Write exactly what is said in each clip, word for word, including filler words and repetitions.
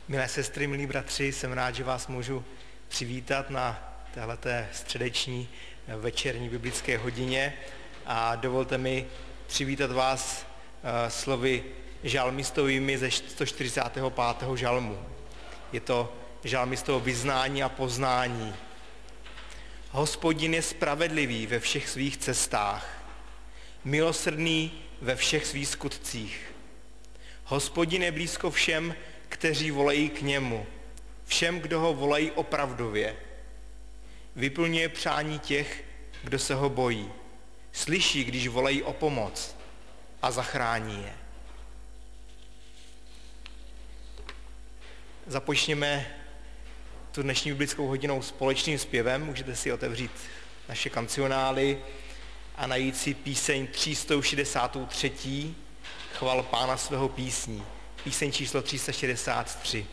Milé sestry, milí bratři, jsem rád, že vás můžu přivítat na téhleté středeční večerní biblické hodině a dovolte mi přivítat vás slovy žalmistovými ze sto čtyřicátého pátého žalmu. Je to žalmistovo vyznání a poznání. Hospodin je spravedlivý ve všech svých cestách, milosrdný ve všech svých skutcích. Hospodin je blízko všem, kteří volají k němu, všem, kdo ho volají opravdově. Vyplňuje přání těch, kdo se ho bojí. Slyší, když volají o pomoc a zachrání je. Započněme tu dnešní biblickou hodinou společným zpěvem. Můžete si otevřít naše kancionály a najít si píseň tři sta šedesát tři. Chval Pána svého písní. Píseň číslo tři sta šedesát tři.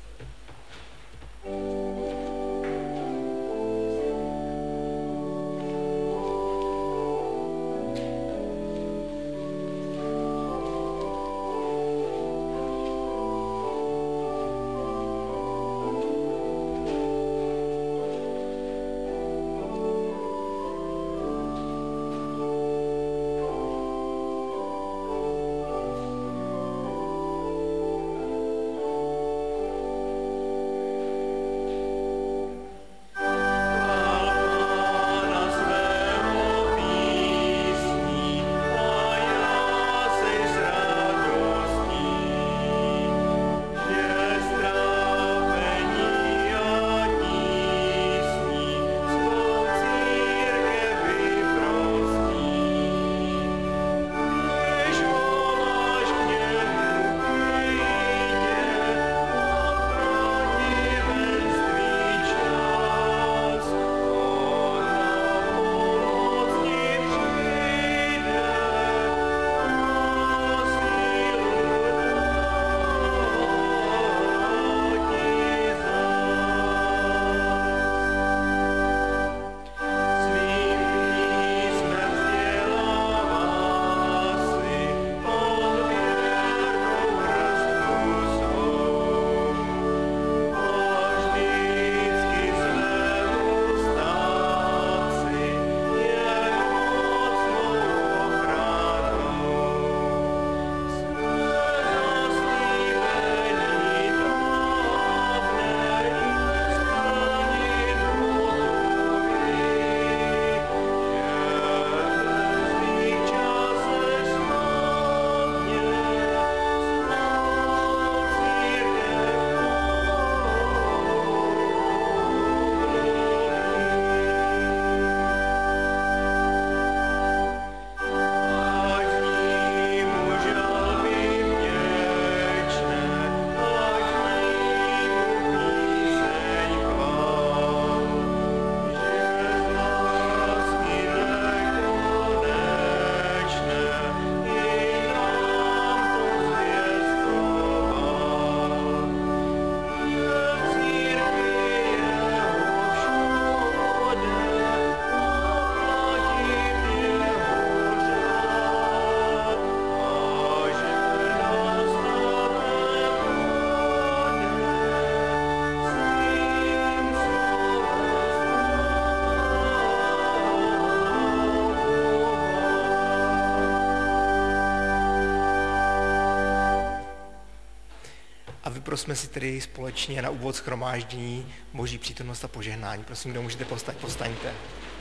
Prosme si tedy společně na úvod shromáždění Boží přítomnost a požehnání. Prosím, kdo můžete povstat, povstaňte.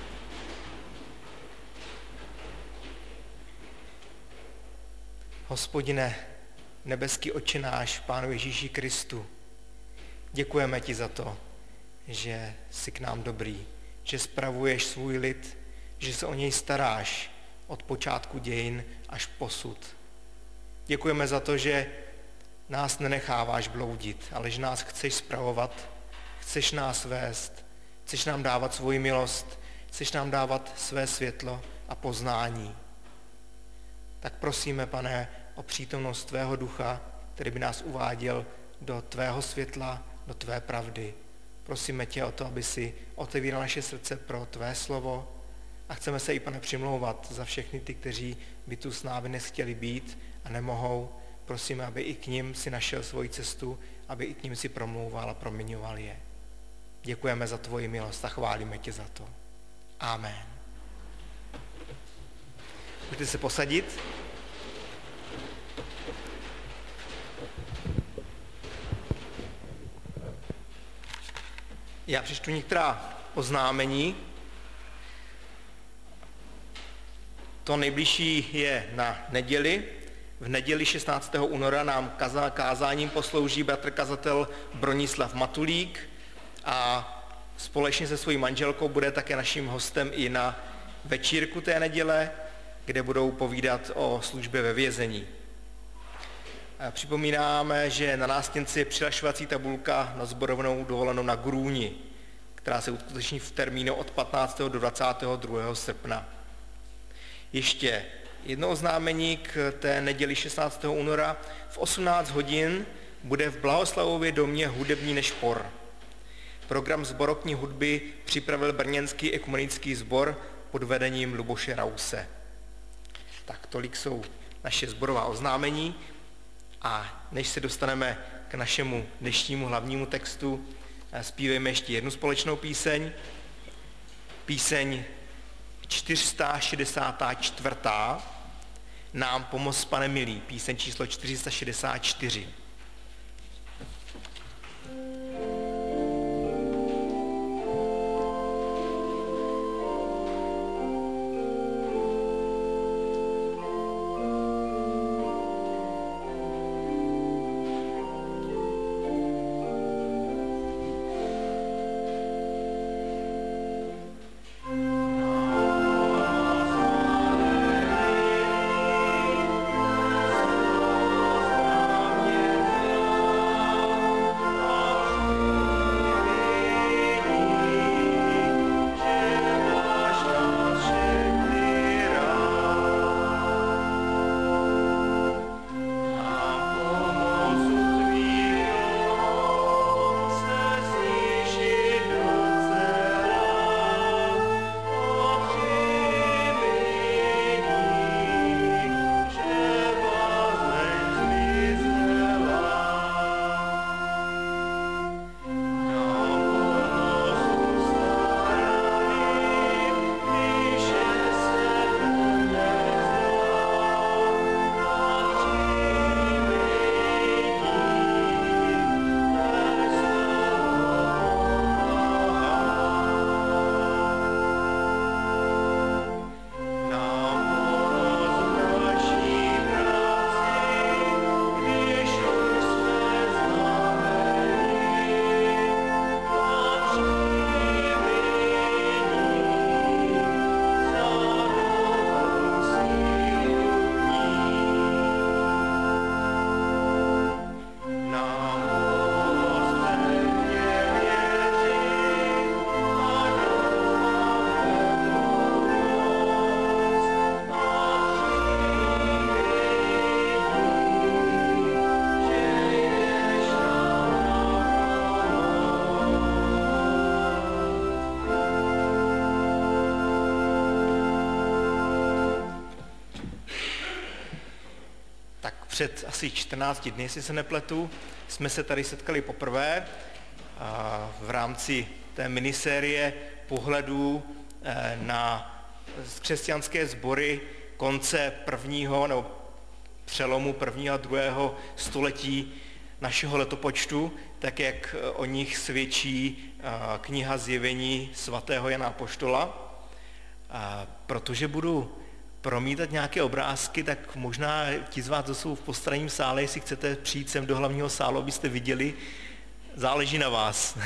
Hospodine, nebeský Otče náš, Pánu Ježíši Kristu, děkujeme ti za to, že jsi k nám dobrý, že spravuješ svůj lid, že se o něj staráš od počátku dějin až posud. Děkujeme za to, že nás nenecháváš bloudit, ale že nás chceš spravovat, chceš nás vést, chceš nám dávat svoji milost, chceš nám dávat své světlo a poznání. Tak prosíme, Pane, o přítomnost tvého ducha, který by nás uváděl do tvého světla, do tvé pravdy. Prosíme tě o to, aby si otevíral naše srdce pro tvé slovo a chceme se i, Pane, přimlouvat za všechny ty, kteří by tu s námi dnes chtěli být a nemohou. prosíme, aby i k nim si našel svoji cestu, aby i k nim si promlouval a proměňoval je. Děkujeme za tvoji milost a chválíme tě za to. Amen. Můžete se posadit. Já přečtu některá oznámení. To nejbližší je na neděli. V neděli šestnáctého února nám kázáním poslouží bratr kazatel Bronislav Matulík a společně se svojí manželkou bude také naším hostem i na večírku té neděle, kde budou povídat o službě ve vězení. Připomínáme, že na nástěnci je přihlašovací tabulka na sborovnou dovolenou na Grůni, která se uskuteční v termínu od patnáctého do dvacátého druhého srpna. Ještě jedno oznámení k té neděli šestnáctého února. V osmnáct hodin bude v Blahoslavově domě hudební nešpor. Program zborokní hudby připravil brněnský ekumenický sbor pod vedením Luboše Rause. Tak tolik jsou naše sborová oznámení a než se dostaneme k našemu dnešnímu hlavnímu textu, zpívejme ještě jednu společnou píseň. Píseň čtyři sta šedesát čtyři. Nám pomoz, Pane milý, píseň číslo čtyři sta šedesát čtyři. Před asi čtrnácti dny, jestli se nepletu, jsme se tady setkali poprvé v rámci té minisérie pohledů na křesťanské sbory konce prvního nebo přelomu prvního a druhého století našeho letopočtu, tak jak o nich svědčí kniha Zjevení svatého Jana Apoštola. Protože budu promítat nějaké obrázky, tak možná ti z vás, co jsou v postranním sále, jestli chcete přijít sem do hlavního sálu, abyste viděli, záleží na vás.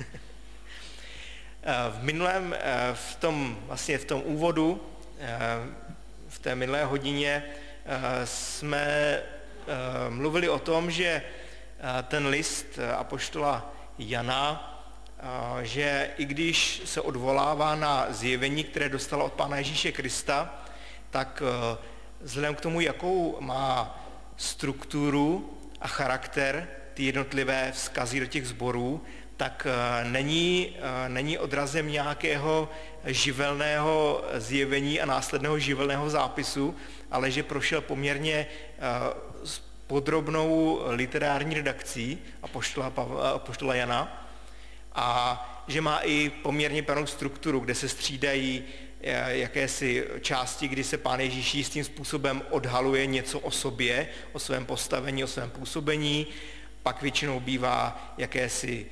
V minulém, v tom, vlastně v tom úvodu, v té minulé hodině jsme mluvili o tom, že ten list apoštola Jana, že i když se odvolává na zjevení, které dostala od Pána Ježíše Krista, tak vzhledem k tomu, jakou má strukturu a charakter ty jednotlivé vzkazy do těch sborů, tak není, není odrazem nějakého živelného zjevení a následného živelného zápisu, ale že prošel poměrně podrobnou literární redakcí apoštola, Pavla, apoštola Jana a že má i poměrně pevnou strukturu, kde se střídají jakési části, kdy se Pán Ježíš jistým způsobem odhaluje něco o sobě, o svém postavení, o svém působení, pak většinou bývá jakési,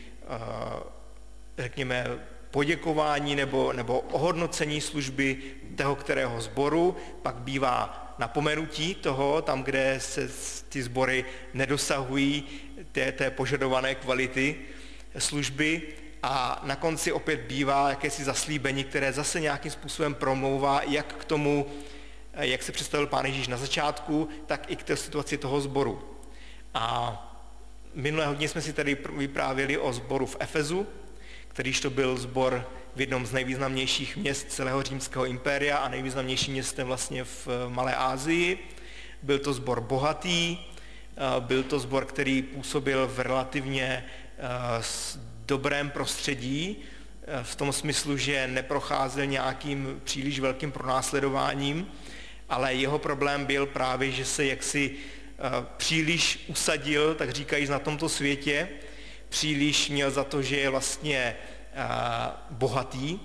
řekněme, poděkování nebo, nebo ohodnocení služby toho, kterého sboru, pak bývá napomenutí toho, tam, kde se ty sbory nedosahují té, té požadované kvality služby a na konci opět bývá jakési zaslíbení, které zase nějakým způsobem promlouvá jak k tomu, jak se představil Pán Ježíš na začátku, tak i k té situaci toho sboru. A minulé hodně jsme si tady vyprávěli o sboru v Efezu, kterýž to byl sbor v jednom z nejvýznamnějších měst celého římského impéria a nejvýznamnějším městem vlastně v Malé Asii. Byl to sbor bohatý, byl to sbor, který působil v relativně dobrém prostředí, v tom smyslu, že neprocházel nějakým příliš velkým pronásledováním, ale jeho problém byl právě, že se jaksi příliš usadil, tak říkají, na tomto světě, příliš měl za to, že je vlastně bohatý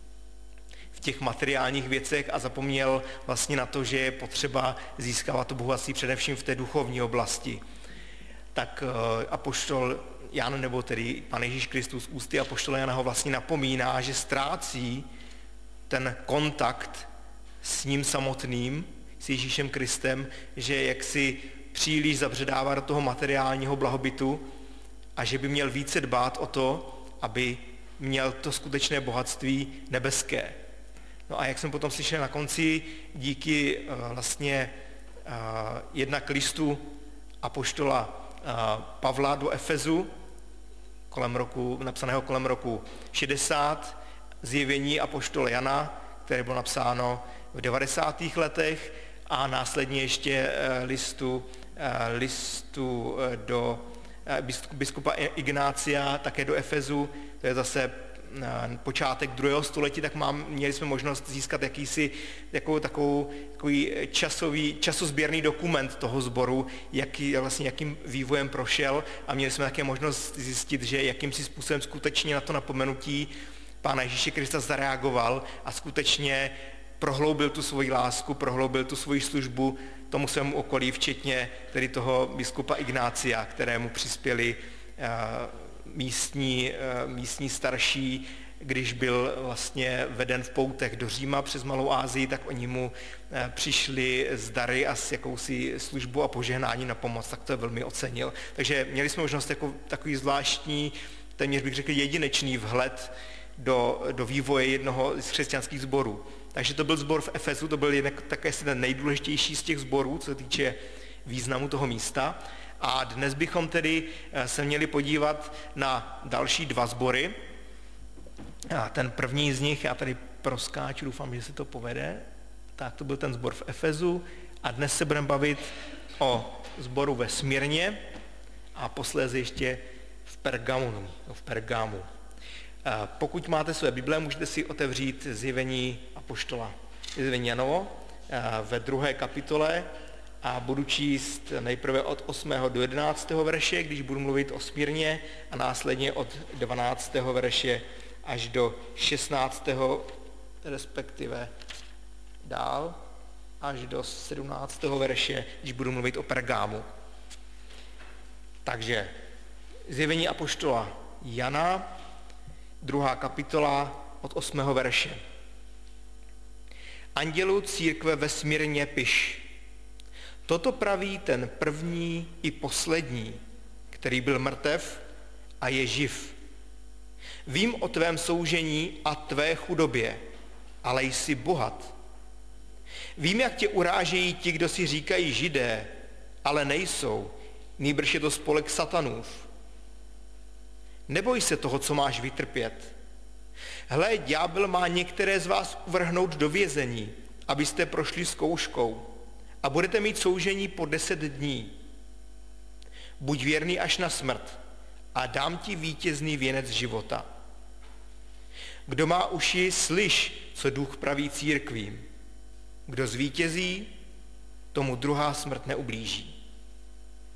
v těch materiálních věcech a zapomněl vlastně na to, že je potřeba získávat to bohatství především v té duchovní oblasti. Tak apoštol Jan, nebo tedy Pán Ježíš Kristus ústy apoštola Jana ho vlastně napomíná, že ztrácí ten kontakt s ním samotným, s Ježíšem Kristem, že jaksi příliš zabředává do toho materiálního blahobytu a že by měl více dbát o to, aby měl to skutečné bohatství nebeské. No a jak jsem potom slyšel na konci, díky uh, vlastně uh, jednak listu apoštola uh, Pavla do Efezu, kolem roku, napsaného kolem roku šedesát, zjevení apoštola Jana, které bylo napsáno v devadesátých letech a následně ještě uh, listu, uh, listu uh, do biskupa Ignácia, také do Efezu, to je zase počátek druhého století, tak mám, měli jsme možnost získat jakýsi takovou, takovou, takový časový, časozběrný dokument toho sboru, jaký, vlastně jakým vývojem prošel a měli jsme také možnost zjistit, že jakýmsi způsobem skutečně na to napomenutí Pána Ježíše Krista zareagoval a skutečně prohloubil tu svoji lásku, prohloubil tu svoji službu tomu svému okolí, včetně tedy toho biskupa Ignácia, kterému přispěli místní, místní starší, když byl vlastně veden v poutech do Říma přes Malou Asii, tak oni mu přišli s dary a s jakousi službou a požehnání na pomoc, tak to je velmi ocenil. Takže měli jsme možnost jako takový zvláštní, téměř bych řekl jedinečný vhled do, do vývoje jednoho z křesťanských sborů. Takže to byl sbor v Efezu, to byl jednak také ten nejdůležitější z těch sborů, co se týče významu toho místa. A dnes bychom tedy se měli podívat na další dva sbory. A ten první z nich, já tady proskáču, doufám, že se to povede. Tak to byl ten sbor v Efezu. A dnes se budeme bavit o sboru ve Smyrně a posléze ještě v Pergamonu, v Pergamu. Pokud máte své Bible, můžete si otevřít zjevení apoštola zjevení Janovo ve druhé kapitole a budu číst nejprve od osmého do jedenáctého verše, když budu mluvit o Smyrně a následně od dvanáctého verše až do šestnáctého respektive dál až do sedmnáctého verše, když budu mluvit o Pergámu. Takže zjevení apoštola Jana, druhá kapitola od osmého verše. Andělu církve ve Smyrně piš. Toto praví ten první i poslední, který byl mrtev a je živ. Vím o tvém soužení a tvé chudobě, ale jsi bohat. Vím, jak tě urážejí ti, kdo si říkají Židé, ale nejsou, nýbrž je to spolek satanův. Neboj se toho, co máš vytrpět. Hle, ďábel má některé z vás uvrhnout do vězení, abyste prošli zkouškou a budete mít soužení po deset dní. Buď věrný až na smrt a dám ti vítězný věnec života. Kdo má uši, slyš, co duch praví církvím. Kdo zvítězí, tomu druhá smrt neublíží.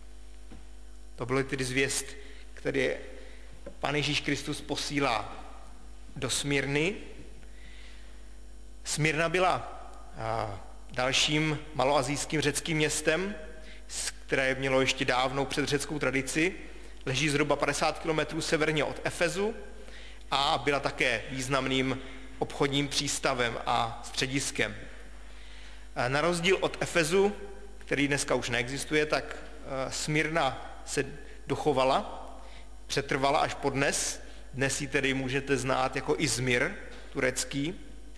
To bylo tedy zvěst, který Pán Ježíš Kristus posílá do Smyrny. Smyrna byla dalším maloasijským řeckým městem, které mělo ještě dávnou předřeckou tradici. Leží zhruba padesát kilometrů severně od Efezu a byla také významným obchodním přístavem a střediskem. Na rozdíl od Efezu, který dneska už neexistuje, tak Smyrna se dochovala, přetrvala až po dnes. Dnes ji tedy můžete znát jako Izmir, turecký.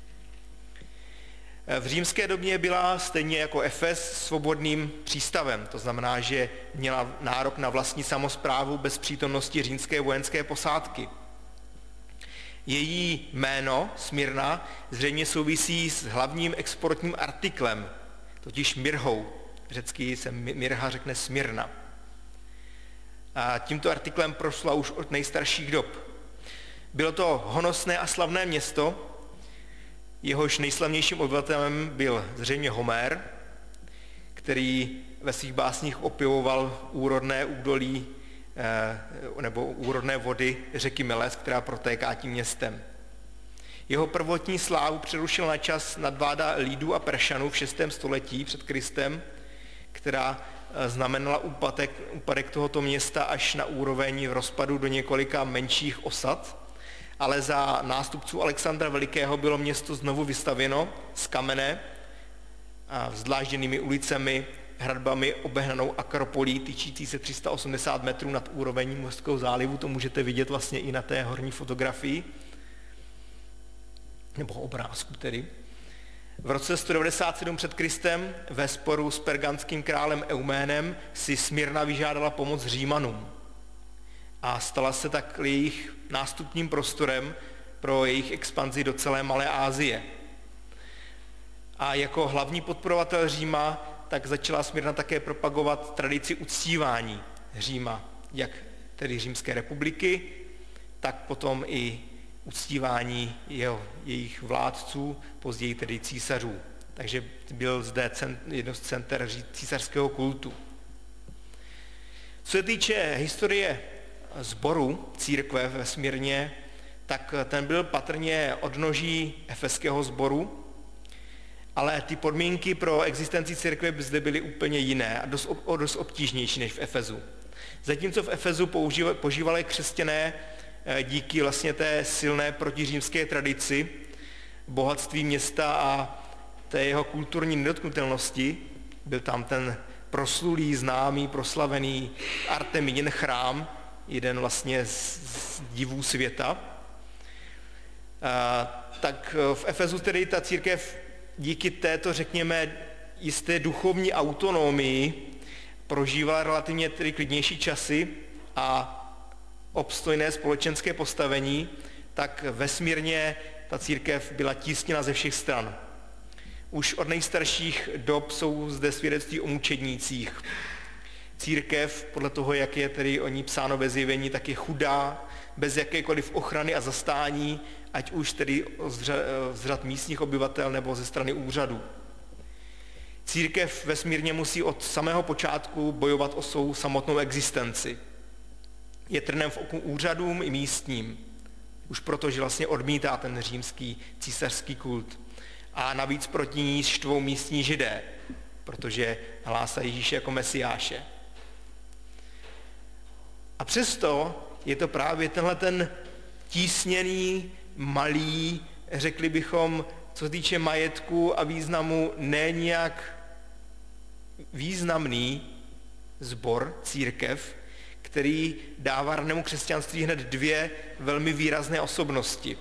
V římské době byla stejně jako Efes svobodným přístavem, to znamená, že měla nárok na vlastní samosprávu bez přítomnosti římské vojenské posádky. Její jméno, Smyrna, zřejmě souvisí s hlavním exportním artiklem, totiž mirhou. Řecky se mirha řekne Smyrna. A tímto artiklem prošla už od nejstarších dob. Bylo to honosné a slavné město, jehož nejslavnějším obyvatelem byl zřejmě Homér, který ve svých básních opěvoval úrodné údolí nebo úrodné vody řeky Meles, která protéká tím městem. Jeho prvotní slávu přerušil na čas nadvláda Lídů a Peršanů v šestém století před Kristem, která znamenala úpadek, úpadek tohoto města až na úroveň rozpadu do několika menších osad, ale za nástupců Alexandra Velikého bylo město znovu vystavěno z kamene a vzdlážděnými ulicemi, hradbami obehnanou akropolí, tyčící se tři sta osmdesát metrů nad úroveň Mořského zálivu, to můžete vidět vlastně i na té horní fotografii, nebo obrázku tedy. V roce sto devadesát sedm před Kristem ve sporu s perganským králem Euménem si Smyrna vyžádala pomoc Římanům a stala se tak jejich nástupním prostorem pro jejich expanzi do celé Malé Asie. A jako hlavní podporovatel Říma tak začala Smyrna také propagovat tradici uctívání Říma, jak tedy Římské republiky, tak potom i uctívání jeho, jejich vládců, později tedy císařů. Takže byl zde jedno z center císařského kultu. Co se týče historie sboru církve ve Smyrně, tak ten byl patrně odnoží efeského sboru, ale ty podmínky pro existenci církve zde byly úplně jiné a dost, o dost obtížnější než v Efezu. Zatímco v Efezu požívali křesťané díky vlastně té silné protiřímské tradici, bohatství města a té jeho kulturní nedotknutelnosti, byl tam ten proslulý, známý, proslavený Artemidin chrám, jeden vlastně z divů světa, a, tak v Efezu tedy ta církev díky této, řekněme, jisté duchovní autonomii prožívala relativně tedy klidnější časy a obstojné společenské postavení, tak ve Smyrně ta církev byla tísněna ze všech stran. Už od nejstarších dob jsou zde svědectví o mučednících. Církev, podle toho, jak je tedy o ní psáno ve Zjevení, tak je chudá, bez jakékoliv ochrany a zastání, ať už tedy z řad místních obyvatel nebo ze strany úřadu. Církev ve Smyrně musí od samého počátku bojovat o svou samotnou existenci. Je trnem v oku úřadům i místním, už proto, že vlastně odmítá ten římský císařský kult. A navíc proti ní štvou místní Židé, protože hlásají Ježíše jako Mesiáše. A přesto je to právě tenhle ten tísněný, malý, řekli bychom, co se týče majetku a významu, ne nijak významný sbor, církev, který dává ranému křesťanství hned dvě velmi výrazné osobnosti.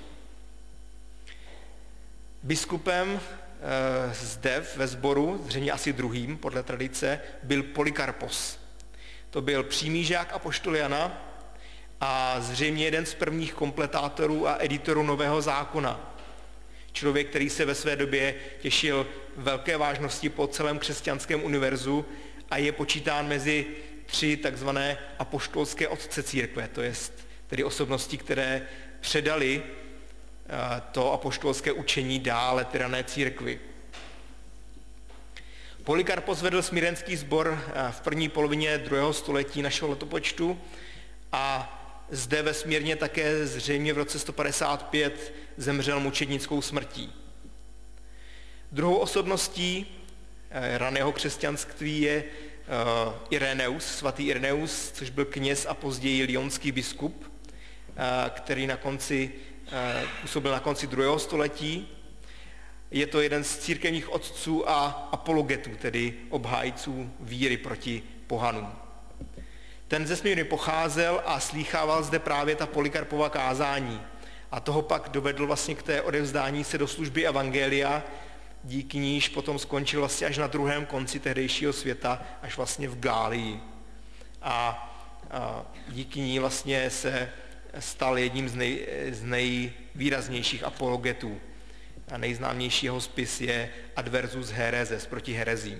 Biskupem e, zde ve sboru, zřejmě asi druhým podle tradice, byl Polykarpos. To byl přímý žák apoštola Jana a zřejmě jeden z prvních kompletátorů a editorů Nového zákona. Člověk, který se ve své době těšil velké vážnosti po celém křesťanském univerzu a je počítán mezi tři takzvané apoštolské otce církve, to jest tedy osobnosti, které předali to apoštolské učení dále tyrané církvi. Polykarpos vedl smírenský sbor v první polovině druhého století našeho letopočtu a zde ve Smírně také zřejmě v roce sto padesát pět zemřel mučednickou smrtí. Druhou osobností raného křesťanství je Ireneus, svatý Ireneus, což byl kněz a později lyonský biskup, který na konci, působil na konci druhého století. Je to jeden z církevních otců a apologetů, tedy obhájců víry proti pohanům. Ten ze Smírny pocházel a slýchával zde právě ta Polykarpova kázání. A toho pak dovedl vlastně k té odevzdání se do služby evangelia, díky níž potom skončil vlastně až na druhém konci tehdejšího světa, až vlastně v Gálii. A, a díky ní vlastně se stal jedním z, nej, z nejvýraznějších apologetů. A nejznámější jeho spis je Adversus Herezes, proti herezím.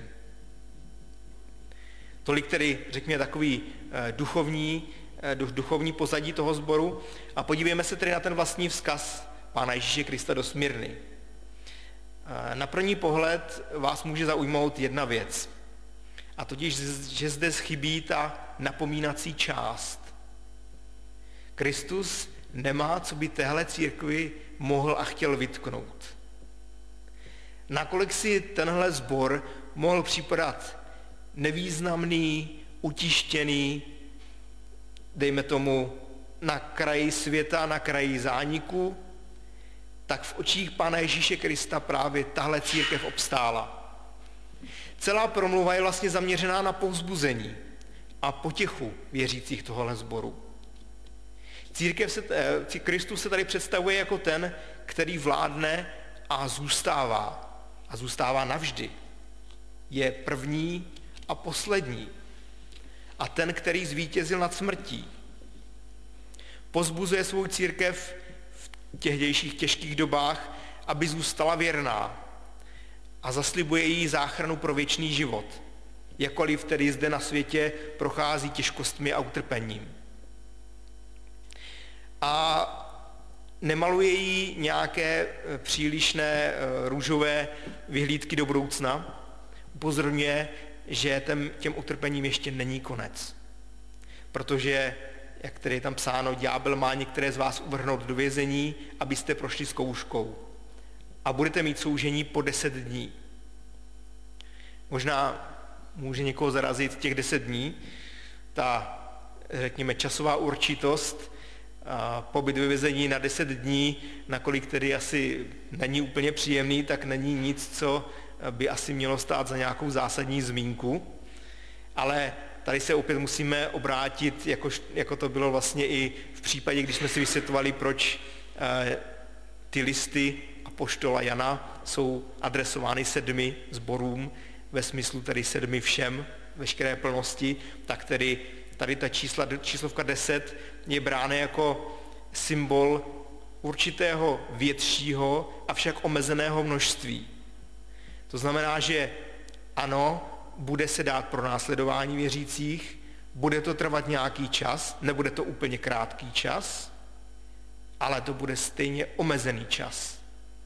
Tolik tedy, řekněme, takový duchovní, duchovní pozadí toho sboru. A podívejme se tedy na ten vlastní vzkaz Pána Ježíše Krista do Smyrny. Na první pohled vás může zaujmout jedna věc. A totiž, že zde chybí ta napomínací část. Kristus nemá, co by téhle církvi mohl a chtěl vytknout. Nakolik si tenhle sbor mohl připadat nevýznamný, utištěný, dejme tomu na kraji světa, na kraji zániku, tak v očích Pána Ježíše Krista právě tahle církev obstála. Celá promluva je vlastně zaměřená na povzbuzení a potěchu věřících tohohle sboru. Církev se, Kristus se tady představuje jako ten, který vládne a zůstává. A zůstává navždy. Je první a poslední. A ten, který zvítězil nad smrtí. Pozbuzuje svou církev v těchdějších těžkých dobách, aby zůstala věrná. A zaslibuje jí záchranu pro věčný život. Jakkoliv tedy zde na světě prochází těžkostmi a utrpením. A nemaluje jí nějaké přílišné růžové vyhlídky do budoucna. Upozorňuje, že těm, těm utrpením ještě není konec. Protože, jak tedy je tam psáno, ďábel má některé z vás uvrhnout do vězení, abyste prošli zkouškou. A budete mít soužení po deset dní. Možná může někoho zarazit těch deset dní, ta, řekněme, časová určitost, a pobyt ve vězení na deset dní, nakolik tedy asi není úplně příjemný, tak není nic, co by asi mělo stát za nějakou zásadní zmínku. Ale tady se opět musíme obrátit, jako, jako to bylo vlastně i v případě, když jsme si vysvětlovali, proč eh, ty listy apoštola Jana jsou adresovány sedmi sborům, ve smyslu tedy sedmi všem, veškeré plnosti, tak tedy tady ta čísla, číslovka deset je brána jako symbol určitého většího, avšak omezeného množství. To znamená, že ano, bude se dát pro následování věřících, bude to trvat nějaký čas, nebude to úplně krátký čas, ale to bude stejně omezený čas.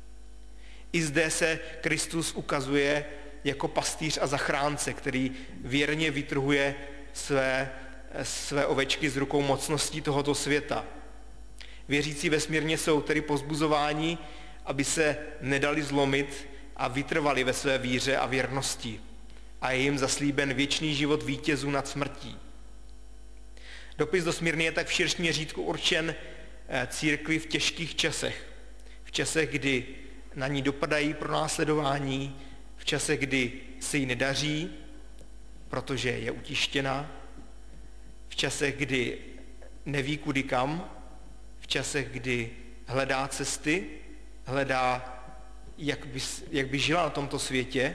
I zde se Kristus ukazuje jako pastýř a zachránce, který věrně vytrhuje své své ovečky z rukou mocností tohoto světa. Věřící ve Smírně jsou tedy pozbuzováni, aby se nedali zlomit a vytrvali ve své víře a věrnosti. A je jim zaslíben věčný život vítězů nad smrtí. Dopis do Smírny je tak v širším měřítku určen církvi v těžkých časech. V časech, kdy na ní dopadají pronásledování, v časech, kdy se jí nedaří, protože je utištěna, v časech, kdy neví kudy kam, v časech, kdy hledá cesty, hledá, jak by, jak by žila na tomto světě,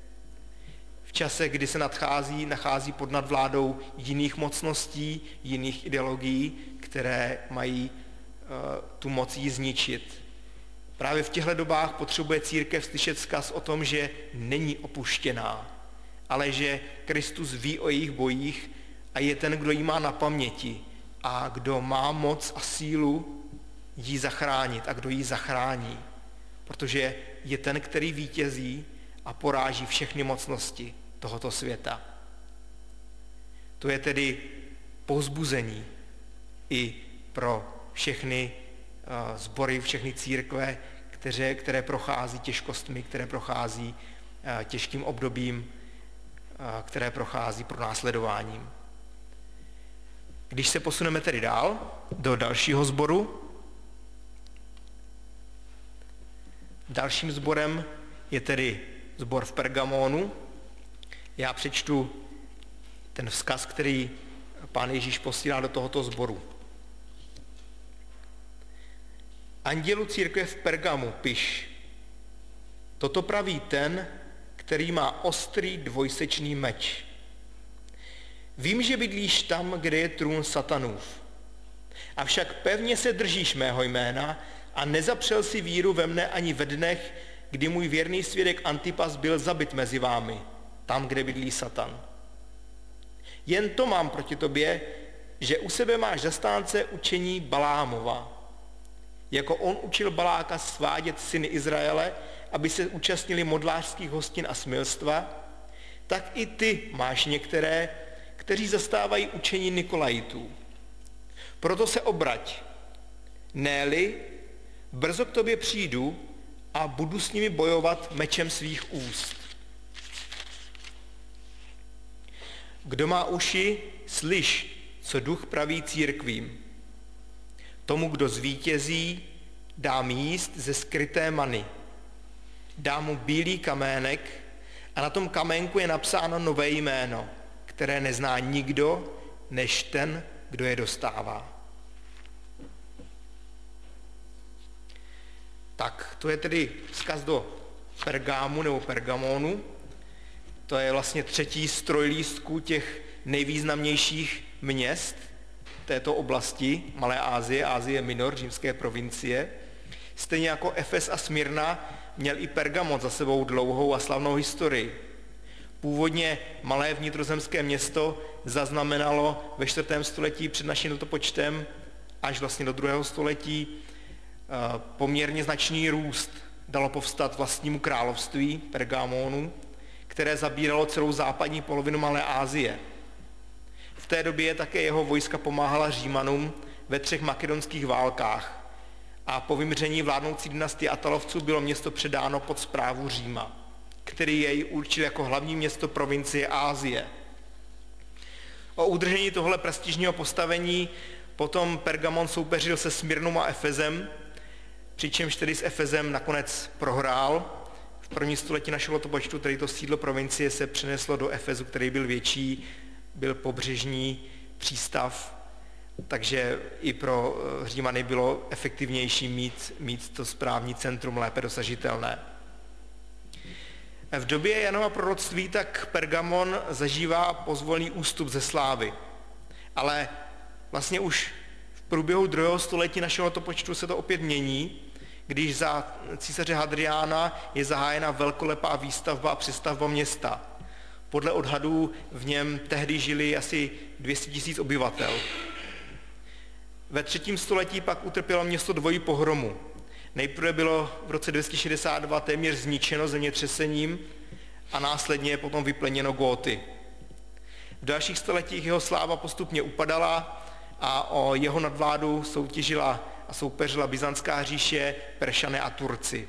v časech, kdy se nadchází, nachází pod nadvládou jiných mocností, jiných ideologií, které mají uh, tu moc jí zničit. Právě v těchto dobách potřebuje církev slyšet vzkaz o tom, že není opuštěná, ale že Kristus ví o jejich bojích a je ten, kdo jí má na paměti a kdo má moc a sílu jí zachránit a kdo jí zachrání. Protože je ten, který vítězí a poráží všechny mocnosti tohoto světa. To je tedy povzbuzení i pro všechny sbory, všechny církve, které, které prochází těžkostmi, které prochází těžkým obdobím, které prochází pronásledováním. Když se posuneme tedy dál do dalšího sboru, dalším sborem je tedy sbor v Pergamonu. Já přečtu ten vzkaz, který Pán Ježíš posílá do tohoto sboru. Andělu církve v Pergamu piš. Toto praví ten, který má ostrý dvojsečný meč. Vím, že bydlíš tam, kde je trůn satanův. Avšak pevně se držíš mého jména a nezapřel si víru ve mne ani ve dnech, kdy můj věrný svědek Antipas byl zabit mezi vámi, tam, kde bydlí Satan. Jen to mám proti tobě, že u sebe máš zastánce učení Balámova. Jako on učil Baláka svádět syny Izraele, aby se účastnili modlářských hostin a smilstva, tak i ty máš některé, kteří zastávají učení Nikolajitů. Proto se obrať, ne-li, brzo k tobě přijdu a budu s nimi bojovat mečem svých úst. Kdo má uši, slyš, co duch praví církvím. Tomu, kdo zvítězí, dám jíst ze skryté many. Dám mu bílý kamének a na tom kaménku je napsáno nové jméno, které nezná nikdo, než ten, kdo je dostává. Tak, to je tedy vzkaz do Pergámu nebo Pergamonu. To je vlastně třetí z trojlístků těch nejvýznamnějších měst této oblasti, Malé Asie, Asie Minor, římské provincie. Stejně jako Efes a Smyrna měl i Pergamon za sebou dlouhou a slavnou historii. Původně malé vnitrozemské město zaznamenalo ve čtvrtém století před naším letopočtem až vlastně do druhého století poměrně značný růst. Dalo povstat vlastnímu království Pergamonu, které zabíralo celou západní polovinu Malé Asie. V té době také jeho vojska pomáhala Římanům ve třech makedonských válkách a po vymření vládnoucí dynastie Atalovců bylo město předáno pod správu Říma, který jej určil jako hlavní město provincie Asie. O udržení tohle prestižního postavení potom Pergamon soupeřil se Smyrnou a Efezem, přičemž tedy s Efezem nakonec prohrál. V první století našeho letopočtu tedy to sídlo provincie se přeneslo do Efezu, který byl větší, byl pobřežní přístav, takže i pro Římany bylo efektivnější mít, mít to správní centrum lépe dosažitelné. V době Janova proroctví tak Pergamon zažívá pozvolný ústup ze slávy, ale vlastně už v průběhu druhého století našeho letopočtu se to opět mění, když za císaře Hadriána je zahájena velkolepá výstavba a přestavba města. Podle odhadů v něm tehdy žili asi dvě stě tisíc obyvatel. Ve třetím století pak utrpělo město dvojí pohromu. Nejprve bylo v roce dvě stě šedesát dva téměř zničeno zemětřesením a následně potom vypleněno Góty. V dalších stoletích jeho sláva postupně upadala a o jeho nadvládu soutěžila a soupeřila Byzantská říše, Peršané a Turci.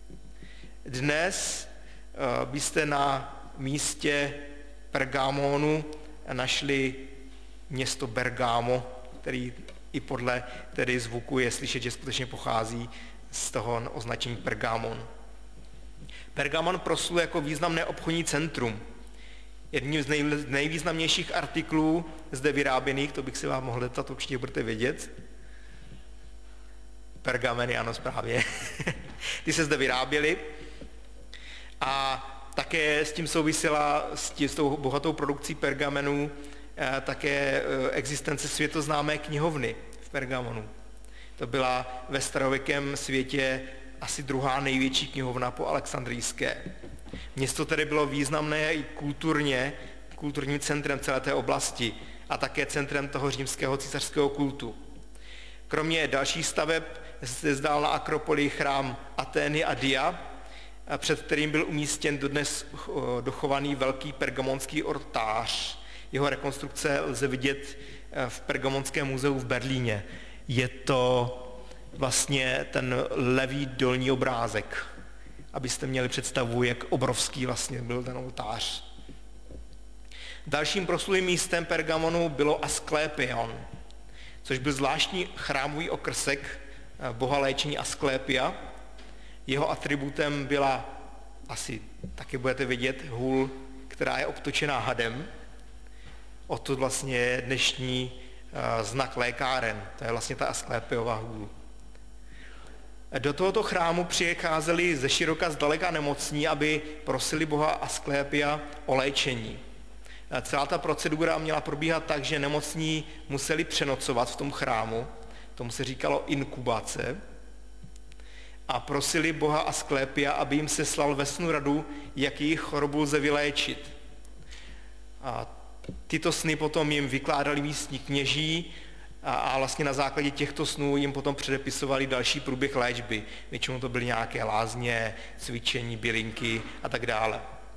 Dnes byste na místě Pergamonu našli město Bergamo, který i podle tedy zvuku je slyšet, že skutečně pochází z toho označení Pergamon. Pergamon proslul jako významné obchodní centrum. Jedním z nej, nejvýznamnějších artiklů zde vyráběných, to bych si vám mohl zeptat, určitě budete vědět. Pergameny, ano, správně. Ty se zde vyráběly a také s tím souvisela, s, tím, s tou bohatou produkcí pergamenů, také existence světoznámé knihovny v Pergamonu. To byla ve starověkém světě asi druhá největší knihovna po alexandrijské. Město tedy bylo významné i kulturně, kulturním centrem celé té oblasti a také centrem toho římského císařského kultu. Kromě dalších staveb se zdál na Akropoli chrám Atény a Dia, před kterým byl umístěn dodnes dochovaný velký pergamonský oltář. Jeho rekonstrukce lze vidět v Pergamonském muzeu v Berlíně. Je to vlastně ten levý dolní obrázek, abyste měli představu, jak obrovský vlastně byl ten oltář. Dalším proslulým místem Pergamonu bylo Asklépion, což byl zvláštní chrámový okrsek boha léčení Asklepia. Jeho atributem byla, asi taky budete vidět, hůl, která je obtočená hadem. Odtud vlastně je dnešní uh, znak lékáren, to je vlastně ta Asklépiova hůl. Do tohoto chrámu přicházeli ze široka zdaleka nemocní, aby prosili boha Asklépia o léčení. Celá ta procedura měla probíhat tak, že nemocní museli přenocovat v tom chrámu, tomu se říkalo inkubace, a prosili boha Asklépia, aby jim seslal ve snu radu, jak jejich chorobu lze vyléčit. A tyto sny potom jim vykládali místní kněží a, a vlastně na základě těchto snů jim potom předepisovali další průběh léčby. Většinou to byly nějaké lázně, cvičení, bylinky a tak dále.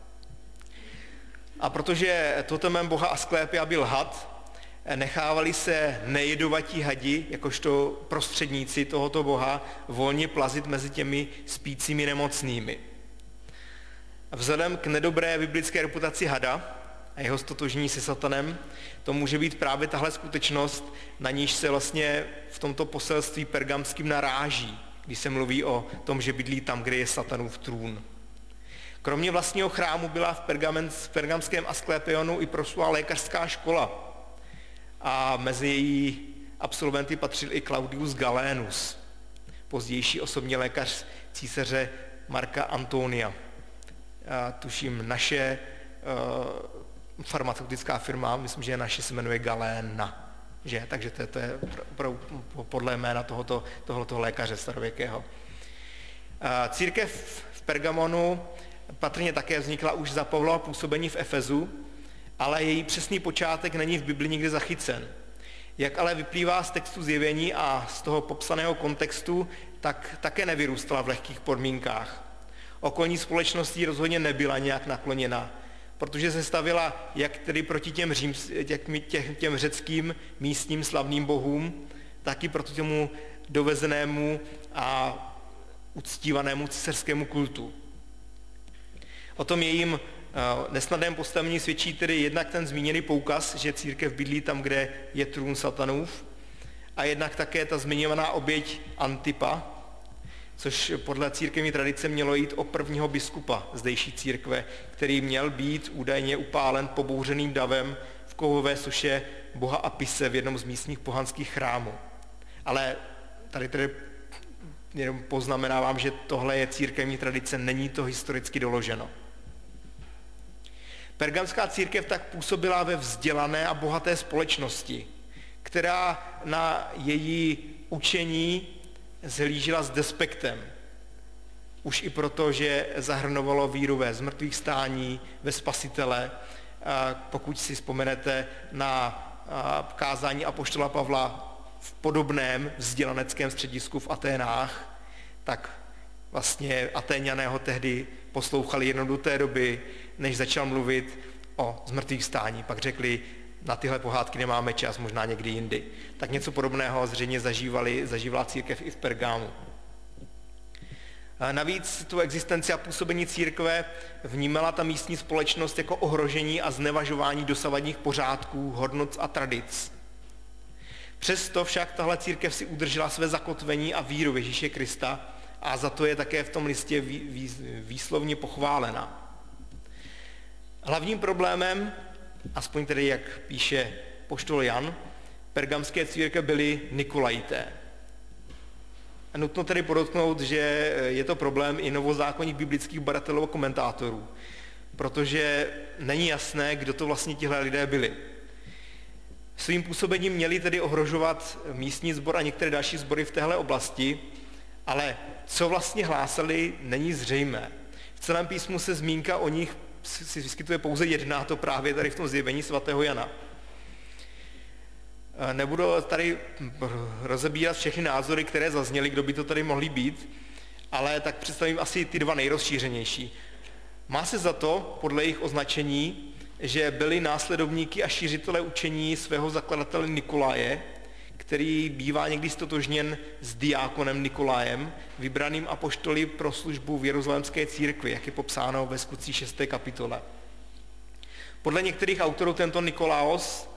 A protože totemem boha Asklépia byl had, nechávali se nejedovatí hadi, jakožto prostředníci tohoto boha, volně plazit mezi těmi spícími nemocnými. Vzhledem k nedobré biblické reputaci hada a jeho stotožnění se satanem, to může být právě tahle skutečnost, na níž se vlastně v tomto poselství pergamským naráží, když se mluví o tom, že bydlí tam, kde je satanův trůn. Kromě vlastního chrámu byla v, v pergamském Asklépionu i proslulá lékařská škola. A mezi její absolventy patřil i Claudius Galenus, pozdější osobní lékař císaře Marka Antonia. A tuším, naše uh, farmaceutická firma, myslím, že naše se jmenuje Galéna, že? Takže to, to je opravdu podle jména tohoto, tohoto lékaře starověkého. Uh, církev v Pergamonu patrně také vznikla už za Pavlova působení v Efezu, ale její přesný počátek není v Bibli nikdy zachycen. Jak ale vyplývá z textu Zjevení a z toho popsaného kontextu, tak také nevyrůstala v lehkých podmínkách. Okolní společností rozhodně nebyla nějak nakloněna, protože se stavila jak tedy proti těm, řím, těm, těm, těm řeckým místním slavným bohům, tak i proti tomu dovezenému a uctívanému císařskému kultu. O tom jejím nesnadném postavení svědčí tedy jednak ten zmíněný poukaz, že církev bydlí tam, kde je trůn satanův, a jednak také ta zmiňovaná oběť Antipa, což podle církevní tradice mělo jít o prvního biskupa zdejší církve, který měl být údajně upálen pobouřeným davem v kovové soše boha Apise v jednom z místních pohanských chrámů. Ale tady tedy jenom poznamenávám, že tohle je církevní tradice, není to historicky doloženo. Pergamská církev tak působila ve vzdělané a bohaté společnosti, která na její učení zhlížela s despektem. Už i proto, že zahrnovalo víru ve zmrtvýchvstání, ve Spasitele. Pokud si vzpomenete na kázání apoštola Pavla v podobném vzdělaneckém středisku v Aténách, tak vlastně Atéňané ho tehdy poslouchali jenom do té doby, než začal mluvit o zmrtvýchvstání. Pak řekli, na tyhle pohádky nemáme čas, možná někdy jindy. Tak něco podobného zřejmě zažívali, zažívala církev i v Pergámu. Navíc tu existenci a působení církve vnímala ta místní společnost jako ohrožení a znevažování dosavadních pořádků, hodnot a tradic. Přesto však tahle církev si udržela své zakotvení a víru v Ježíše Krista a za to je také v tom listě výslovně pochválena. Hlavním problémem, aspoň tedy jak píše poštol Jan, pergamské církve byly Nikolajité. A nutno tedy podotknout, že je to problém i novozákonních biblických badatelů a komentátorů, protože není jasné, kdo to vlastně tihle lidé byli. Svým působením měli tedy ohrožovat místní sbor a některé další sbory v téhle oblasti, ale co vlastně hlásali, není zřejmé. V celém písmu se zmínka o nich si vyskytuje pouze jedna, to právě tady v tom Zjevení svatého Jana. Nebudu tady rozebírat všechny názory, které zazněly, kdo by to tady mohli být, ale tak představím asi ty dva nejrozšířenější. Má se za to, podle jejich označení, že byli následovníky a šířitelé učení svého zakladatele Nikolaje, který bývá někdy stotožněn s diákonem Nikolajem, vybraným apoštoly pro službu v jeruzalémské církvi, jak je popsáno ve Skutcích šesté kapitole. Podle některých autorů tento Nikolaos,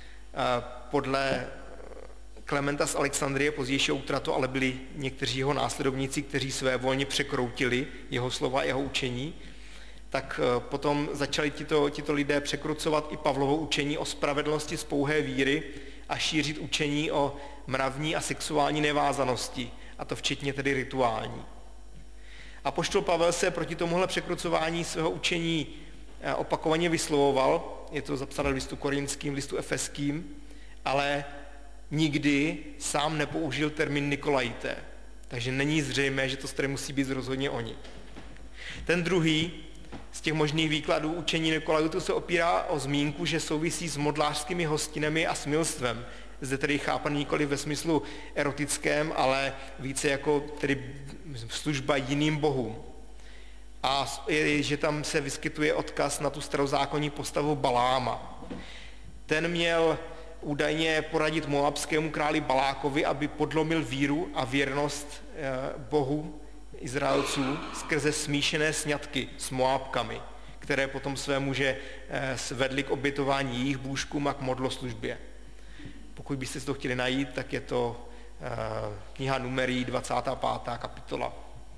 podle Klementa z Alexandrie, pozdějšího autora to ale byli někteří jeho následovníci, kteří své volně překroutili jeho slova a jeho učení, tak potom začali tito, tito lidé překrucovat i Pavlovo učení o spravedlnosti z pouhé víry a šířit učení o mravní a sexuální nevázanosti, a to včetně tedy rituální. Apoštol Pavel se proti tomuhle překrucování svého učení opakovaně vyslovoval, je to zapsáno v listu korinským, v listu efeským, ale nikdy sám nepoužil termín Nikolajité, takže není zřejmé, že to tady musí být rozhodně oni. Ten druhý z těch možných výkladů učení Nikolajtu se opírá o zmínku, že souvisí s modlářskými hostinami a smilstvem. Zde tedy chápaný nikoli ve smyslu erotickém, ale více jako tedy služba jiným bohům. A je, že tam se vyskytuje odkaz na tu starozákonní postavu Baláma. Ten měl údajně poradit moabskému králi Balákovi, aby podlomil víru a věrnost bohu Izraelců skrze smíšené sňatky s Moábkami, které potom své muže vedly k obětování jejich bůžkům a k modloslužbě. Pokud byste si to chtěli najít, tak je to kniha Numerí, dvacátá pátá kapitola.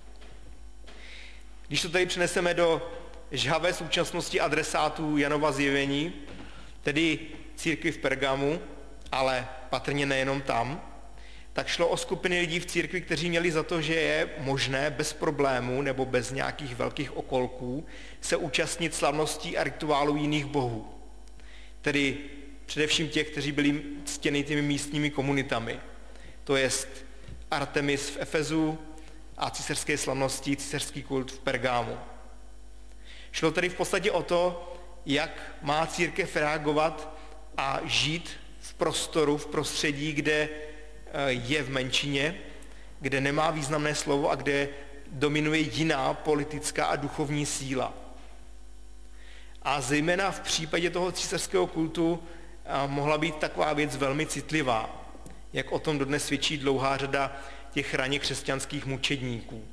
Když to tady přeneseme do žhavé současnosti adresátů Janova zjevení, tedy církvi v Pergamu, ale patrně nejenom tam, tak šlo o skupiny lidí v církvi, kteří měli za to, že je možné bez problémů nebo bez nějakých velkých okolků se účastnit slavností a rituálů jiných bohů. Tedy především těch, kteří byli ctěni těmi místními komunitami. To jest Artemis v Efezu a císařské slavnosti, císařský kult v Pergámu. Šlo tedy v podstatě o to, jak má církev reagovat a žít v prostoru, v prostředí, kde je v menšině, kde nemá významné slovo a kde dominuje jiná politická a duchovní síla. A zejména v případě toho císařského kultu mohla být taková věc velmi citlivá, jak o tom dodnes svědčí dlouhá řada těch raně křesťanských mučedníků.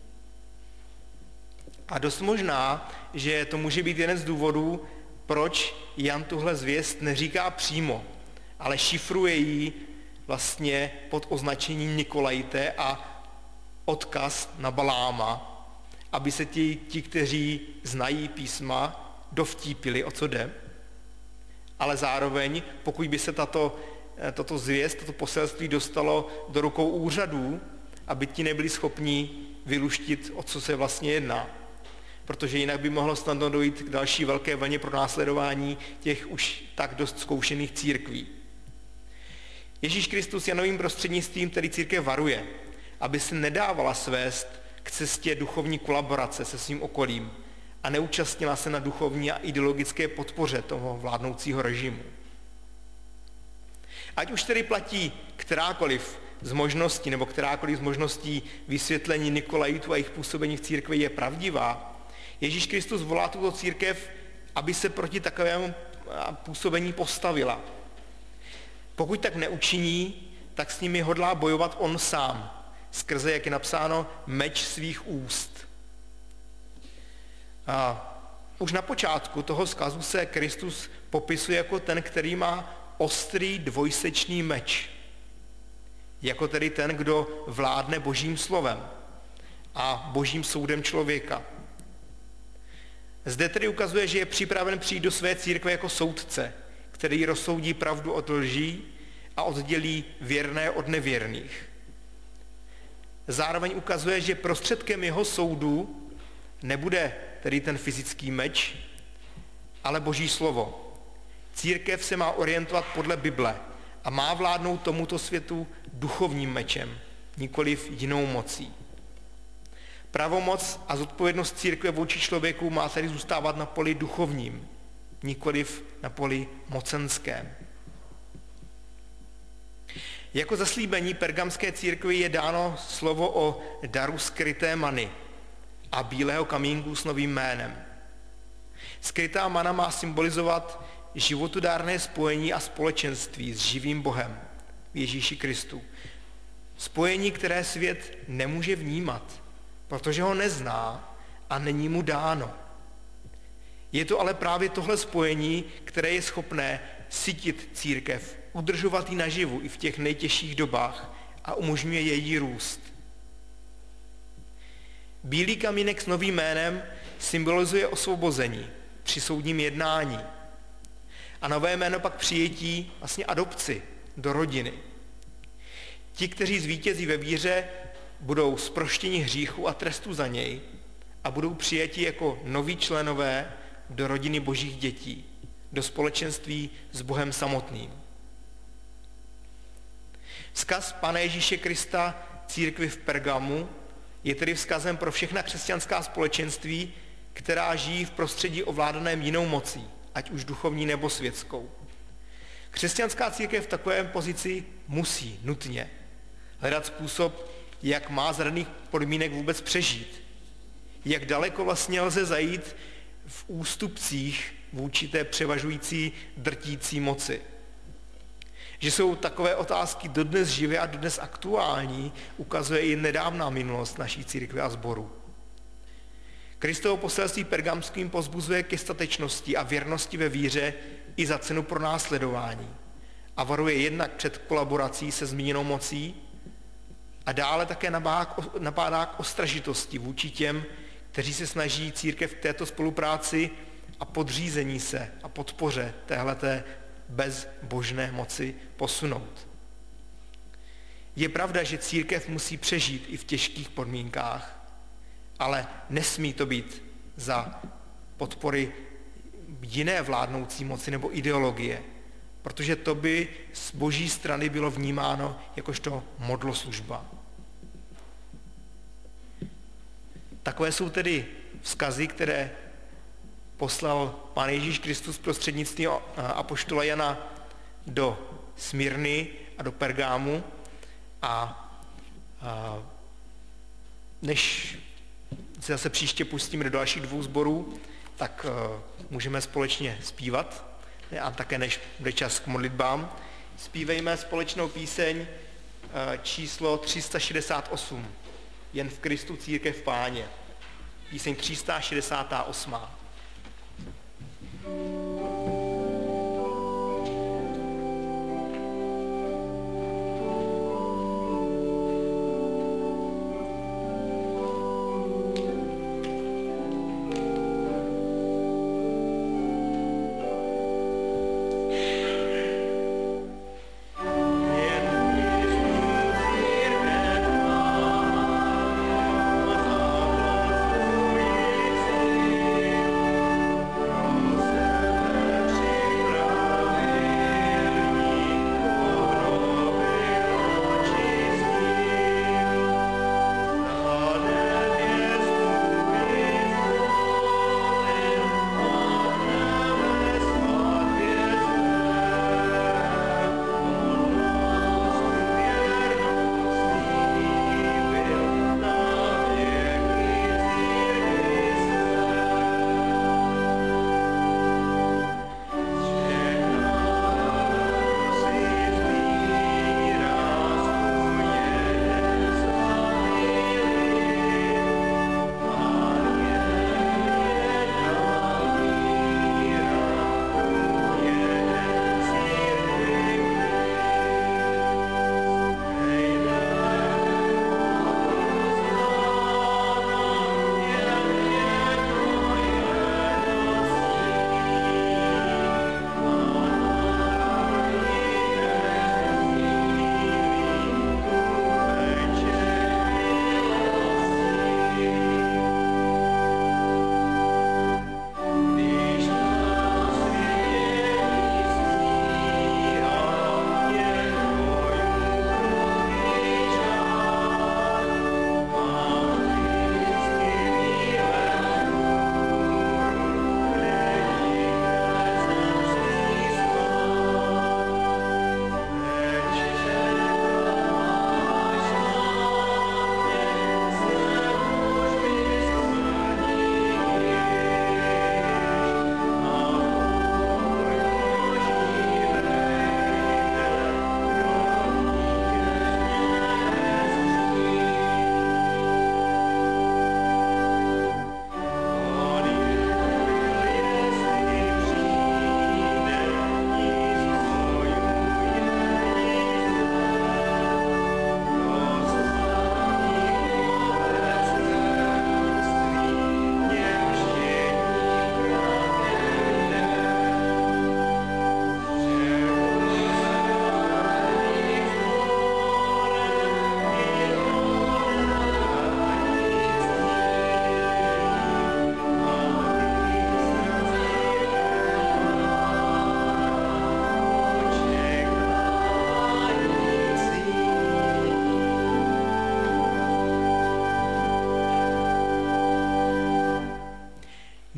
A dost možná, že to může být jeden z důvodů, proč Jan tuhle zvěst neříká přímo, ale šifruje ji vlastně pod označením Nikolajité a odkaz na Baláma, aby se ti, ti, kteří znají písma, dovtípili, o co jde. Ale zároveň, pokud by se tato, tato zvěst, toto poselství dostalo do rukou úřadů, aby ti nebyli schopni vyluštit, o co se vlastně jedná. Protože jinak by mohlo snadno dojít k další velké vlně pro následování těch už tak dost zkoušených církví. Ježíš Kristus Janovým prostřednictvím tedy církev varuje, aby se nedávala svést k cestě duchovní kolaborace se svým okolím a neúčastnila se na duchovní a ideologické podpoře toho vládnoucího režimu. Ať už tedy platí kterákoliv z možností nebo kterákoliv z možností vysvětlení Nikolajitů a jejich působení v církvi je pravdivá, Ježíš Kristus volá tuto církev, aby se proti takovému působení postavila. Pokud tak neučiní, tak s nimi hodlá bojovat on sám, skrze, jak je napsáno, meč svých úst. A už na počátku toho vzkazu se Kristus popisuje jako ten, který má ostrý dvojsečný meč. Jako tedy ten, kdo vládne božím slovem a božím soudem člověka. Zde tedy ukazuje, že je připraven přijít do své církve jako soudce, který rozsoudí pravdu od lží a oddělí věrné od nevěrných. Zároveň ukazuje, že prostředkem jeho soudu nebude tedy ten fyzický meč, ale boží slovo. Církev se má orientovat podle Bible a má vládnout tomuto světu duchovním mečem, nikoliv jinou mocí. Pravomoc a zodpovědnost církve vůči člověku má tedy zůstávat na poli duchovním, nikoliv na poli mocenském. Jako zaslíbení pergamské církvi je dáno slovo o daru skryté many a bílého kamínku s novým jménem. Skrytá mana má symbolizovat životodárné spojení a společenství s živým Bohem v Ježíši Kristu. Spojení, které svět nemůže vnímat, protože ho nezná a není mu dáno. Je to ale právě tohle spojení, které je schopné sytit církev, udržovat ji naživu i v těch nejtěžších dobách a umožňuje její růst. Bílý kamínek s novým jménem symbolizuje osvobození při soudním jednání a nové jméno pak přijetí, vlastně adopci do rodiny. Ti, kteří zvítězí ve víře, budou zproštěni hříchu a trestu za něj a budou přijati jako noví členové do rodiny božích dětí, do společenství s Bohem samotným. Vzkaz Pána Ježíše Krista církvi v Pergamu je tedy vzkazem pro všechna křesťanská společenství, která žijí v prostředí ovládaném jinou mocí, ať už duchovní nebo světskou. Křesťanská církev v takové pozici musí nutně hledat způsob, jak má za daných podmínek vůbec přežít. Jak daleko vlastně lze zajít v ústupcích vůči té převažující drtící moci. Že jsou takové otázky dodnes živé a dodnes aktuální, ukazuje i nedávná minulost naší církve a sboru. Kristovo poselství pergamským pozbuzuje ke statečnosti a věrnosti ve víře i za cenu pro následování a varuje jednak před kolaborací se zmíněnou mocí a dále také nabádá k ostražitosti vůči těm, kteří se snaží církev k této spolupráci a podřízení se a podpoře téhleté bezbožné moci posunout. Je pravda, že církev musí přežít i v těžkých podmínkách, ale nesmí to být za podpory jiné vládnoucí moci nebo ideologie, protože to by z boží strany bylo vnímáno jakožto modloslužba. Takové jsou tedy vzkazy, které poslal Pán Ježíš Kristus prostřednictvím apoštola Jana do Smyrny a do Pergámu. A, a než se zase příště pustíme do dalších dvou sborů, tak uh, můžeme společně zpívat. A také než bude čas k modlitbám, zpívejme společnou píseň uh, číslo tři sta šedesát osm. Jen v Kristu církev Páně. Píseň tři sta šedesát osm. Thank you.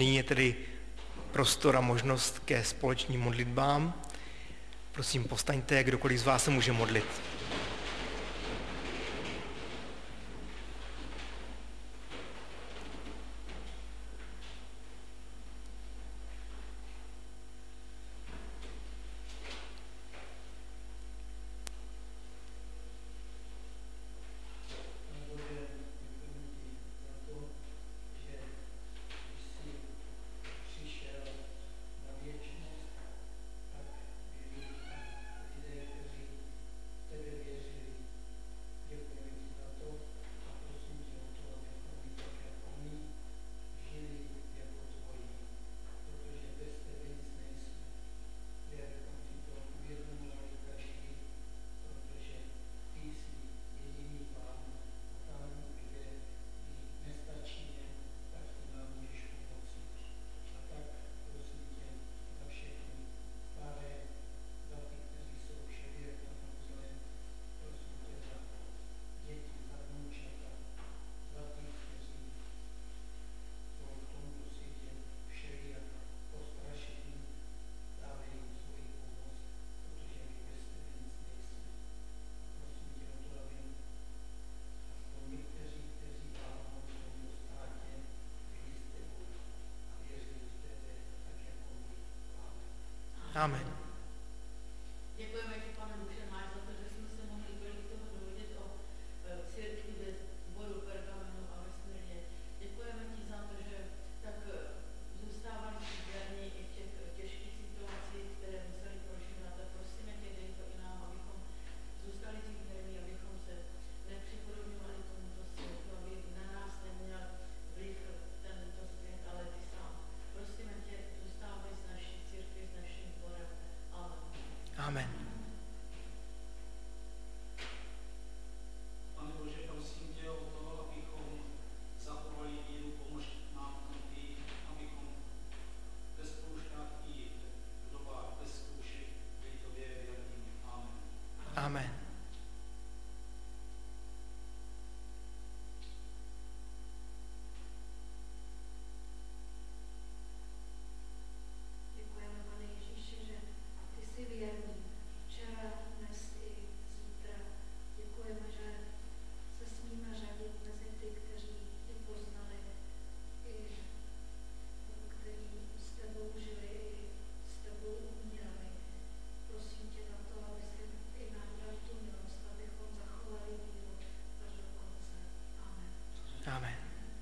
Nyní je tedy prostor a možnost ke společným modlitbám. Prosím, povstaňte, kdokoliv z vás se může modlit. Amen. Děkujeme ti, pane Duše náš, za to, že jsme se mohli kolik toho dovědět o církvi ve sboru Pergamenu a ve Smyrně. Děkujeme ti za to, že tak zůstáváš věrní i v těch těžkých situacích, které museli prožívat. A prosíme tě, dej to i nám, abychom zůstali ti věrní, abychom se nepřipodobňovali tomuto světu, aby na nás neměl vliv tento svět, ale ty sám. Prosíme tě, zůstávaj s naší církví, s naším sborem. Amen. Amen. Pane Bože, prosím tě o to, abychom zachovali víru, pomož nám v tom ty, abychom ve zkouškách i v dobách bez zkoušek byli tobě věrní. Amen. Amen. Děkujeme, pane Ježíši, že ty jsi věrný. Včera, dnes i zítra. Děkujeme, že se smíme řadit mezi ty, kteří tě poznali, i kteří s tebou žili, i s tebou umírali. Prosím tě na to, aby si i nám dal tu milost, abychom zachovali víru až do konce. Amen. Amen.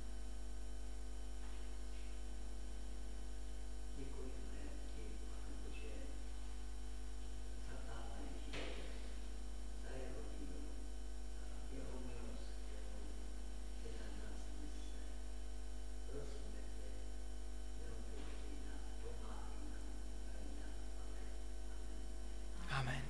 Děkujeme ti, Pane Bože, za Pána Ježíše, za jeho víru, za jeho milost, kterou se na nás nese. Prosíme tě, neopouštěj nás, pomáhej nám, daj nám, Pane. Amen. Amen.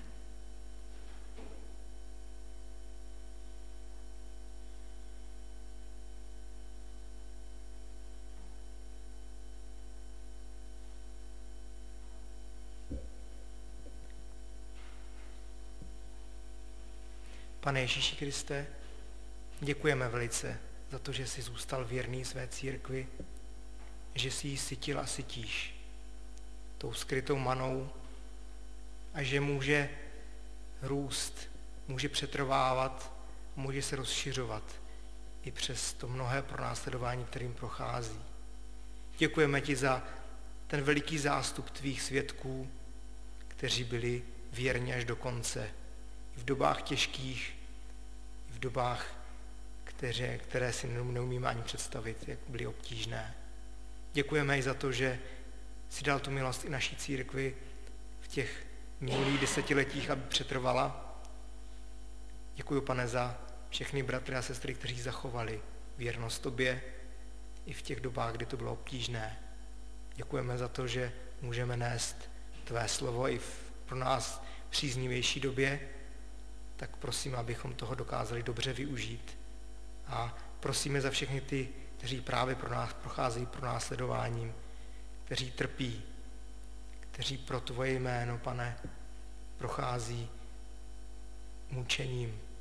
Pane Ježíši Kriste, děkujeme velice za to, že jsi zůstal věrný své církvi, že jsi ji sytil a sytíš tou skrytou manou a že může růst, může přetrvávat, může se rozšiřovat i přes to mnohé pronásledování, kterým prochází. Děkujeme ti za ten veliký zástup tvých svědků, kteří byli věrní až do konce. I v dobách těžkých, i v dobách, které, které si neumíme ani představit, jak byly obtížné. Děkujeme i za to, že si dal tu milost i naší církvi v těch minulých desetiletích, aby přetrvala. Děkuji, Pane, za všechny bratry a sestry, kteří zachovali věrnost tobě i v těch dobách, kdy to bylo obtížné. Děkujeme za to, že můžeme nést tvé slovo i v pro nás příznivější době, tak prosím, abychom toho dokázali dobře využít. A prosíme za všechny ty, kteří právě pro nás procházejí pronásledováním, kteří trpí, kteří pro tvoje jméno, Pane, prochází mučením,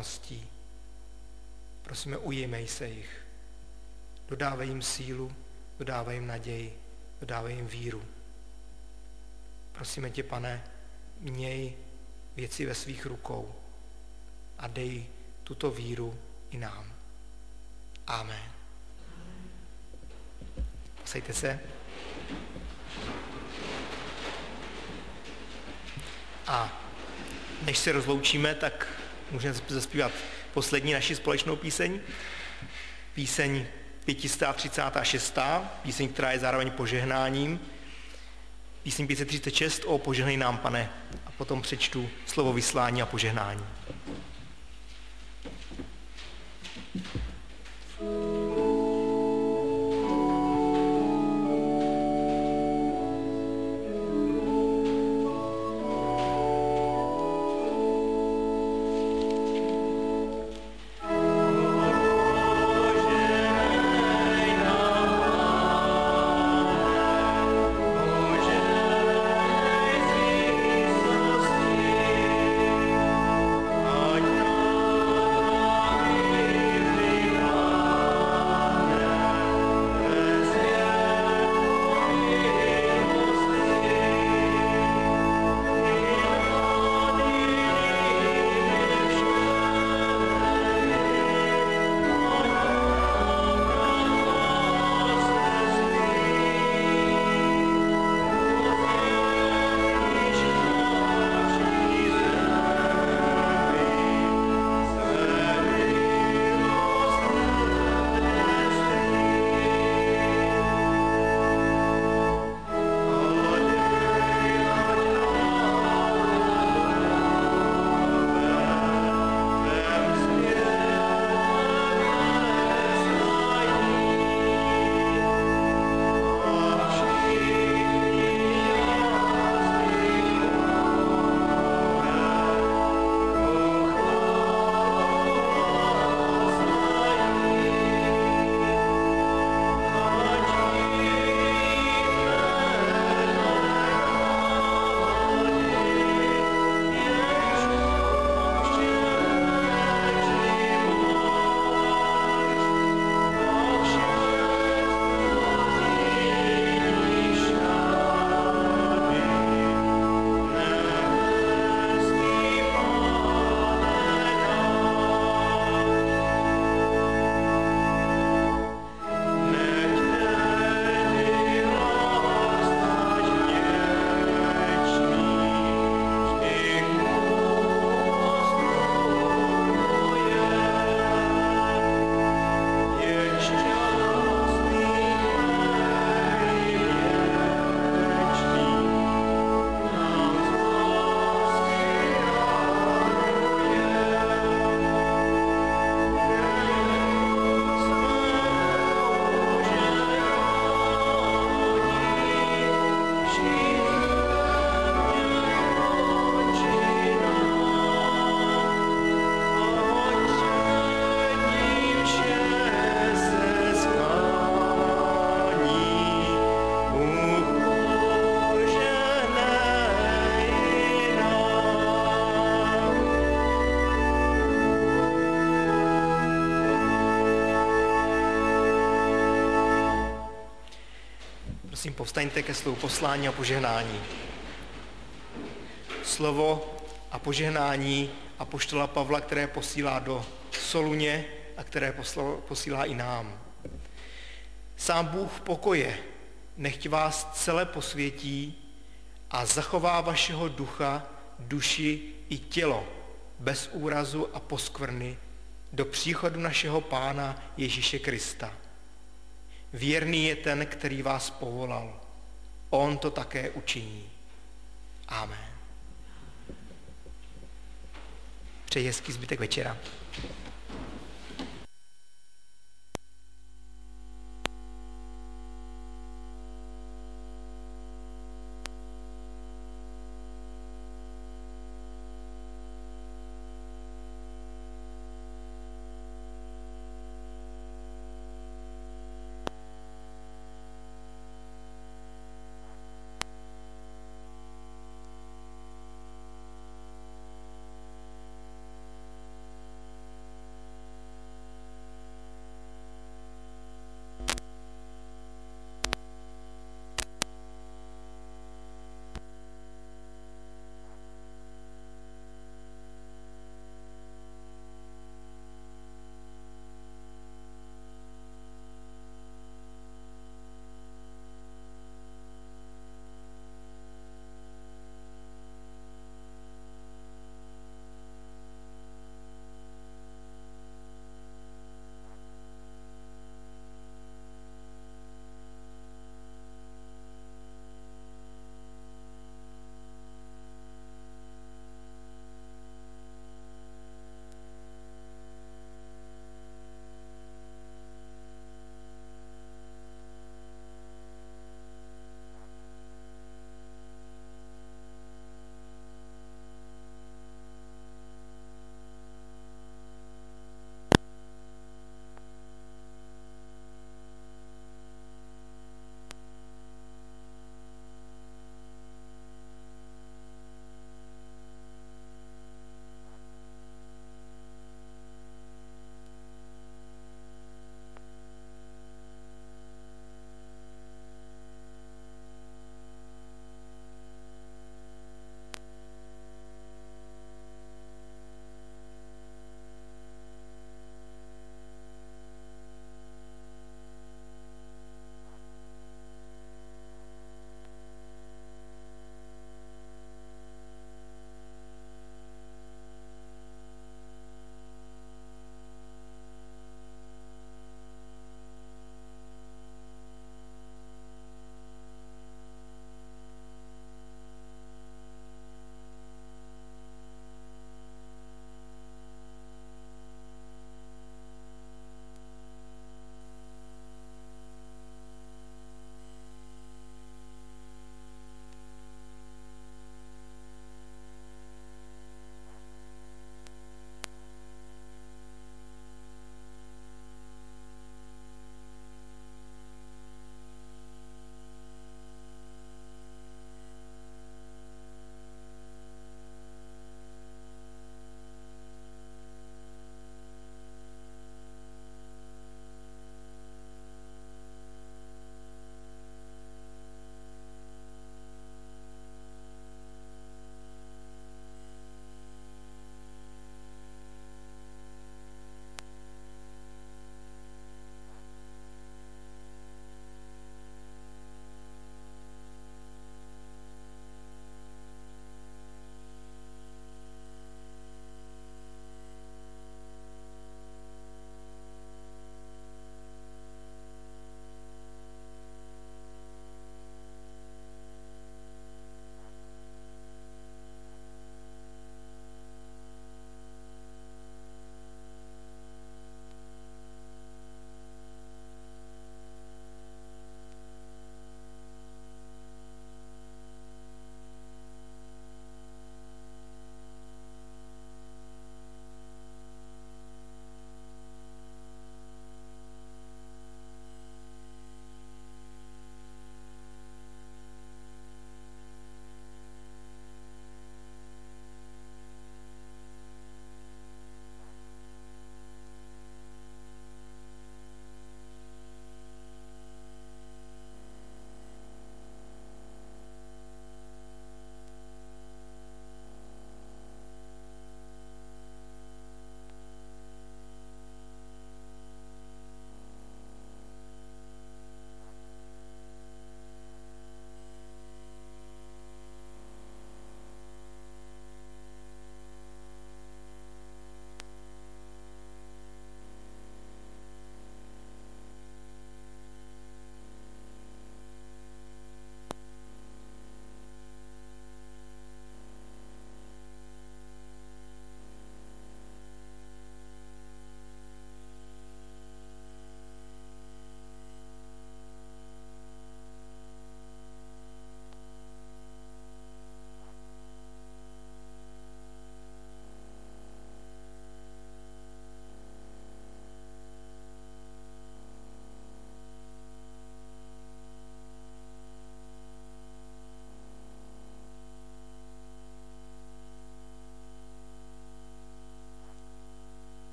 nespravedlností. Prosíme, ujmej se jich. Dodávej jim sílu, dodávej jim naději, dodávej jim víru. Prosíme tě, Pane, měj věci ve svých rukou a dej tuto víru i nám. Amen. Posaďte se. A než se rozloučíme, tak můžeme zaspívat poslední naši společnou píseň. Píseň pět set třicátá šestá, píseň, která je zároveň požehnáním. Píseň pět set třicet šest o požehnej nám, Pane. A potom přečtu slovo vyslání a požehnání. Prosím, povstaňte ke slovu poslání a požehnání. Slovo a požehnání apoštola Pavla, které posílá do Soluně a které posílá i nám. Sám Bůh pokoje nechť vás celé posvětí a zachová vašeho ducha, duši i tělo bez úrazu a poskvrny do příchodu našeho Pána Ježíše Krista. Věrný je ten, který vás povolal. On to také učiní. Amen. Přeji hezký zbytek večera.